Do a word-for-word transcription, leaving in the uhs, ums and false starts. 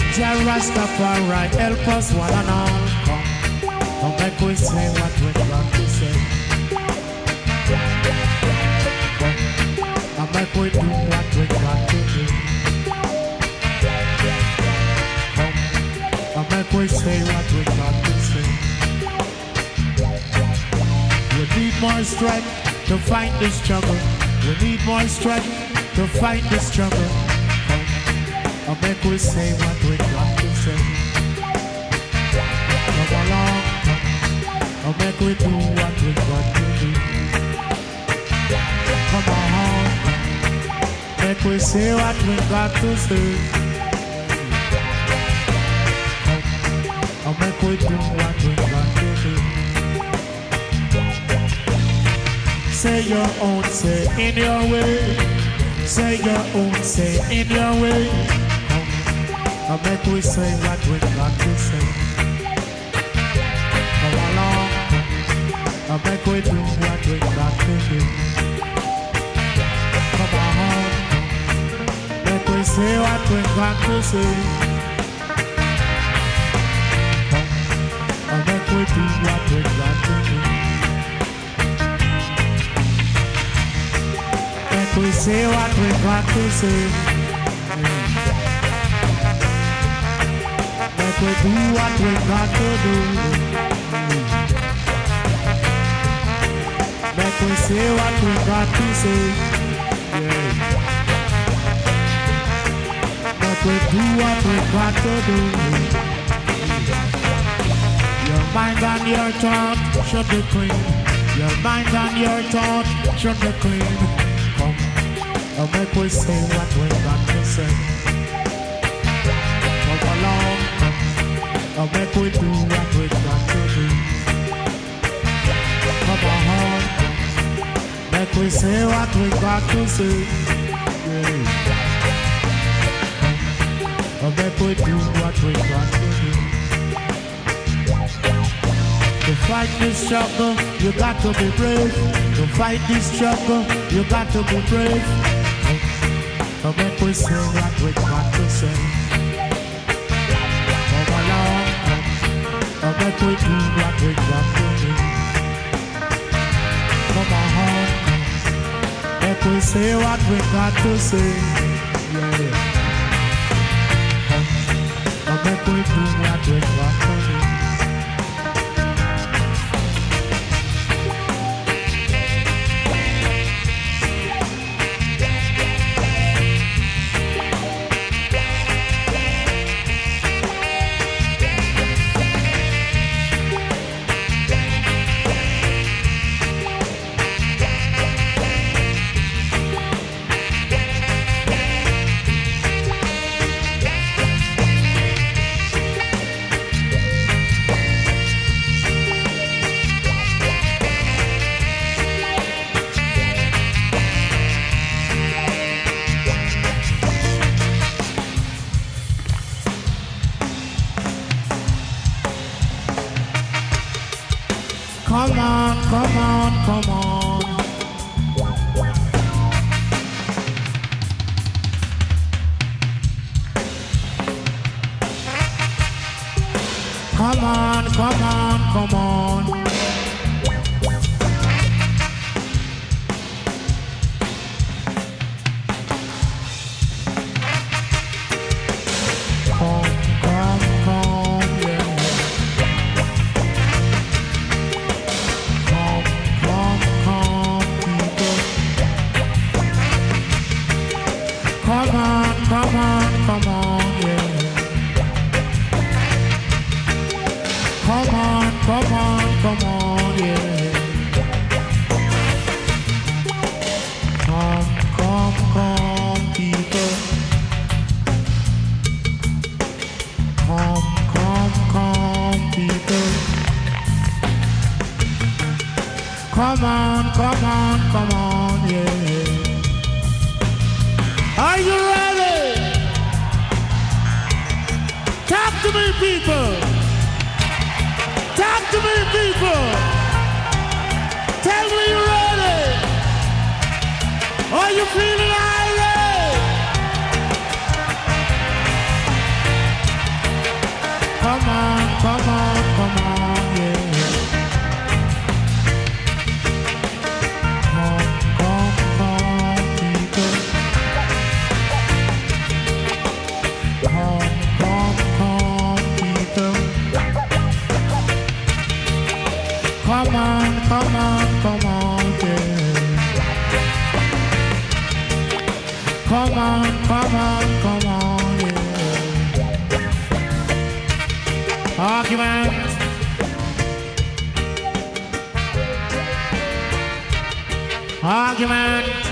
Jah Rastafari, help us one and all. Come, come make we say what we got to say. Come, come make we do what we got to do. Come, come make we say what we got to say. We need more strength to fight this struggle. We need more strength to fight this struggle. Come, come make we say what we got to say. Come along, come, come make we do what we got to do. Come on, make we say what we got to say. Come, come make we do what we got to do. Say your own, say in your way. Say your own, say in your way. Come, come make we say what we got to say. Come along, come make we do what we got to do. Come on, make we say what we got to say. Come, come make we do what we got to do. We say what we got to say. Make we do what we got to do. Make we say what we got to say. Yeah. Make we do what we got to do. Your mind and your thought should be clean. Your mind and your thought should be clean. Come, make we say what we got to say. Come along, come, make we do what we got to do. Come on, make we say what we got to say. Yeah. Come, make we do what we got to do. To fight this struggle, you got to be brave. To fight this struggle, you got to be brave. Come make we say what we got to say. Come along, come, come make we do what we got to do. Come on, come, make we say what we got to say. Yeah. Come, come make we do what we got to do. Come on, come on, come on. Come on, come on, come on. Come on, come on, come on, yeah. Are you ready? Talk to me, people. Talk to me, people. Tell me you're ready. Are you feeling irate? Come on, come on, come on, yeah. Come, come, come, people. Come, come, come, people. Come on, come on, come on, yeah. Come on, come on, come on, yeah. Argument. Argument.